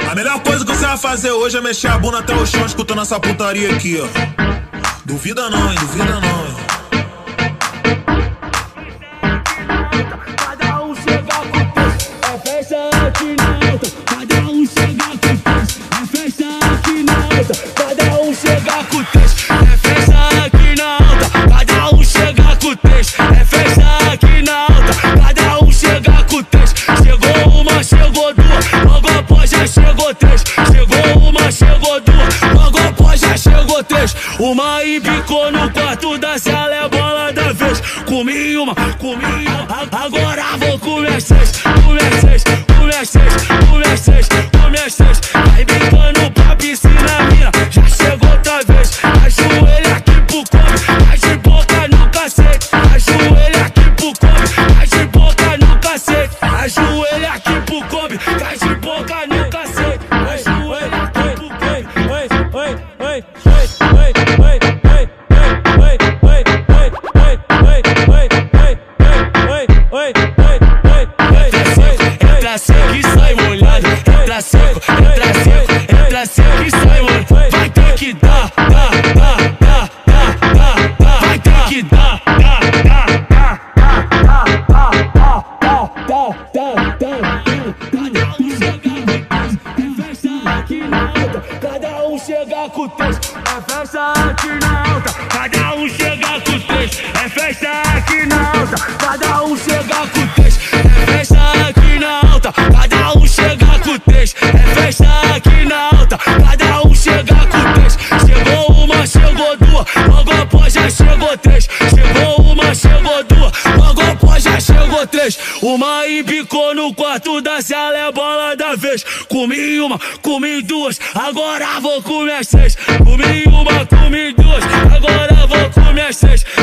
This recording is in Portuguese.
A melhor coisa que você vai fazer hoje é mexer a bunda até o chão escutando essa putaria aqui, ó. Duvida não, hein? Duvida não, hein? Cada um chega com texto, é festa aqui na alta. Cada um chega com texto, é festa aqui na alta. Cada um chega com texto, é festa aqui na alta. Cada um chega com texto, é festa aqui na alta. Cada um chega com texto. Chegou uma, chegou duas, logo após já chegou três. Chegou uma, chegou duas, logo após já chegou três. Uma embicou no quarto da sala, é bola da vez. Comi uma, agora vou comer seis. Comer seis, comer seis, comer seis, comer seis. Vai brincando pra piscina, mina, já chegou outra vez. Ajoelha aqui pro come, vai de boca no cacete. Ajoelha aqui pro come, vai de boca no cacete. Ajoelha aqui pro come, vai de boca no cacete. Ajoelha aqui pro come. Oi, oi, oi, oi, oi, oi, oi, oi, oi, oi, oi, oi, entra seco e sai molhado. Entra seco, entra seco, entra seco e sai molhado. Vai ter que dar, vai ter que dar, cada um chega com texto, é festa aqui na alta. Cada um chega com texto, é festa aqui na alta. Cada um chega com texto, é festa aqui na alta. Cada um chega com texto, é festa aqui na alta. Cada um chega com texto. Chegou uma, chegou duas, logo após já chegou três. Chegou uma, chegou duas, logo após já chegou três. Uma embicou no quarto da sala, é bola da vez. Comi uma, comi duas, agora vou comer seis. Comi uma, comi duas, agora vou comer seis.